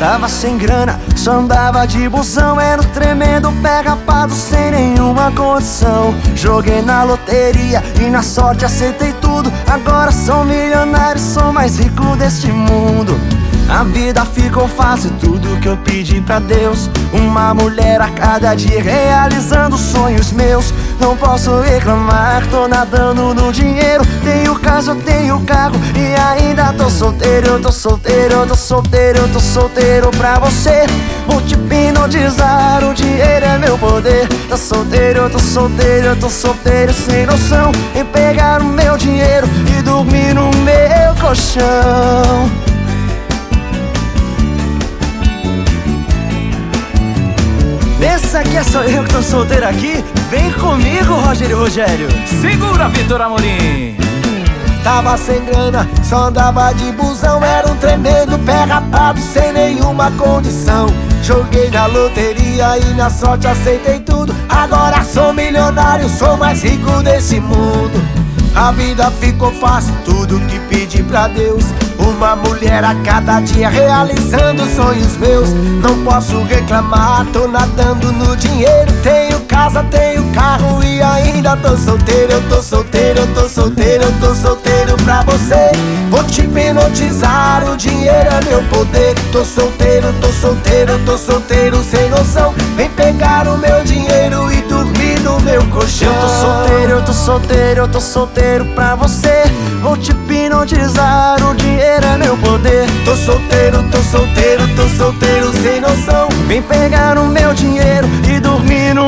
Tava sem grana, só andava de busão. Era um tremendo pé rapado, sem nenhuma condição. Joguei na loteria e na sorte acertei tudo. Agora sou milionário, sou mais rico deste mundo. A vida ficou fácil, tudo que eu pedi pra Deus. Uma mulher a cada dia realizando sonhos meus. Não posso reclamar, tô nadando no dinheiro. Tenho casa, eu tenho carro e ainda tô solteiro. Eu tô solteiro, eu tô solteiro, eu tô solteiro pra você. Vou te hipnotizar, o dinheiro é meu poder. Tô solteiro, eu tô solteiro, eu tô solteiro sem noção. Em pegar o meu dinheiro e dormir no meu colchão. Pensa que é só eu que tô solteiro aqui? Vem comigo, Rogério. Segura, Vitor Amorim. Tava sem grana, só andava de busão. Era um tremendo pé rapado, sem nenhuma condição. Joguei na loteria e na sorte aceitei tudo. Agora sou milionário, sou mais rico desse mundo. A vida ficou fácil, tudo que pedi pra Deus. Uma mulher a cada dia realizando sonhos meus. Não posso reclamar, tô nadando no dinheiro. Tenho casa, tenho carro e ainda tô solteiro. Eu tô solteiro, eu tô solteiro, eu tô solteiro pra você. Vou te hipnotizar, o dinheiro é meu poder. Tô solteiro, tô solteiro, tô solteiro sem noção. Vem pegar o meu dinheiro e dormir no meu colchão. Eu tô solteiro, eu tô solteiro, eu tô solteiro pra você. Vou te hipnotizar, o dinheiro é meu poder. Tô solteiro, tô solteiro, tô solteiro sem noção. Vem pegar o meu dinheiro e dormir no